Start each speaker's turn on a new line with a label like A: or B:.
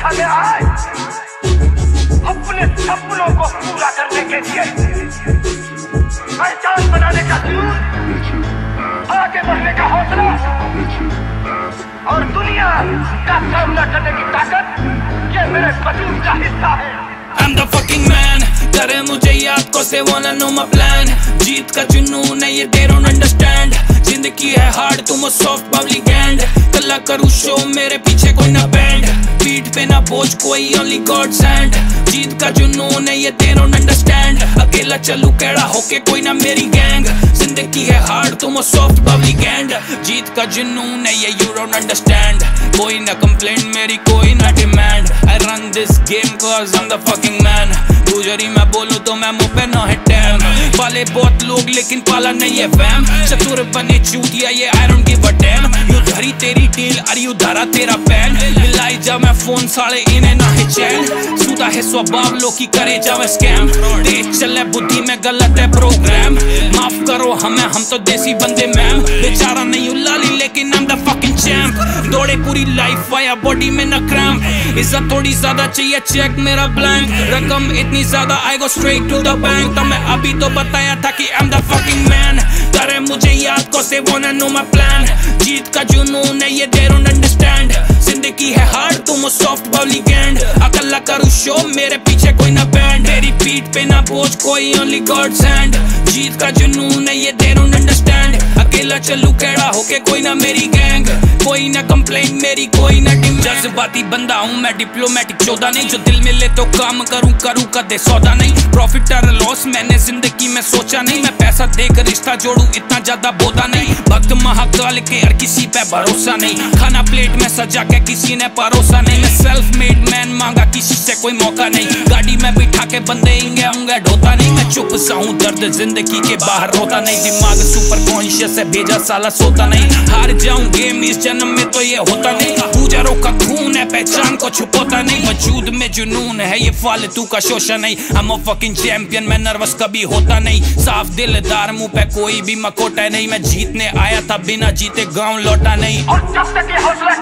A: रखा गया है अपने सपनों को पूरा करने के लिए, पहचान बनाने का जुनून, आगे बढ़ने का हौसला और दुनिया का सामना करने की ताकत, ये मेरे वजूद का हिस्सा है।
B: I'm the fucking man, करे मुझे याद को से wanna know my plan। जीत का जुनून है ये they don't understand। जिंदगी है हार्ड तुम सॉफ्ट बबली गैंड, कल्ला करूँ शो मेरे पीछे कोई ना बैंड, पीठ पे ना बोझ कोई only God's hand। जीत का जुनून है ये they don't understand। अकेला चलूं केड़ा होके कोई ना मेरी गैंग, जिंदगी है हार्ड तुम सॉफ्ट बबली गैंड। जीत का जुनून है ये you don't understand। कोई ना कंप्लेंट मेरी कोई ना demand, I run this game cause I'm the fucking man। गुजरी मैं बोलूं तो मैं मुंह पे ना है टैम, पाले बहुत लोग लेकिन पाला नहीं है वैम। चतुर बने चूतिया ये I don't give a damn। You धरी तेरी डील और यू धरा तेरा पैन, मिलाई जा मैं फोन साले इन्हें ना है चैन। सुधा है स्वभाव लोग की करे जावे स्कैम, तेज चले बुद्धि में गलत है प्रोग्राम। माफ करो हमें हम तो देसी बंदे मैम, बेचारा नहीं उलाली लेकिन I'm the fucking champ। दौड़े पूरी लाइफ आया बॉडी में न क्रैम्प, इज्जत थोड़ी ज्यादा चाहिए चेक मेरा ब्लैंक, रकम इतनी ज्यादा I go straight to the bank। तो मैं अभी तो बताया था कि I'm the fucking man, करे मुझे याद को से wanna know my plan। जीत का जुनून है ये they don't understand। जिंदगी है हार्ड तुम सॉफ्ट बबली गैंड, अकेला करूँ शो मेरे पीछे कोई ना बैंड, मेरी पीठ पे ना बोझ कोई only God's hand। जीत का जुनून है ये they don't understand। अकेला चलूं केड़ा होके कोई ना मेरी गैंग, कोई ना कंप्लेंट मेरी कोई ना डिमांड। जज्बाती बंदा हूँ मैं डिप्लोमेटिक चौदा नहीं, जो दिल मिले तो काम करूँ कदे सौदा नहीं। प्रॉफिट और लॉस मैंने जिंदगी में सोचा नहीं, मैं पैसा देकर रिश्ता जोड़ूं इतना ज्यादा बोदा नहीं। भक्त महाकाल के और किसी पे भरोसा नहीं, खाना प्लेट में सजा के किसी ने परोसा नहीं। मैं सेल्फ मेड मैन मांगा किसी से कोई मौका नहीं, गाड़ी में बिठा के बंदे इंगे होंगे ढोता नहीं। मैं चुप सा हूँ दर्द जिंदगी के बाहर रोता नहीं, दिमाग सुपर कॉन्शियस है भेजा साला सोता नहीं। हार जाऊं गेम इस जन्म में तो ये होता नहीं, पूजारों का खून है पहचान को छुपाता नहीं। वजूद में जुनून है ये फालतू का शोषण नहीं, I'm a fucking champion मैं नर्वस कभी होता नहीं। साफ दिलदार मुंह पे कोई भी मकोटा नहीं, मैं जीतने आया था बिना जीते गाँव लौटा नहीं।
A: और जब तक ये हौसला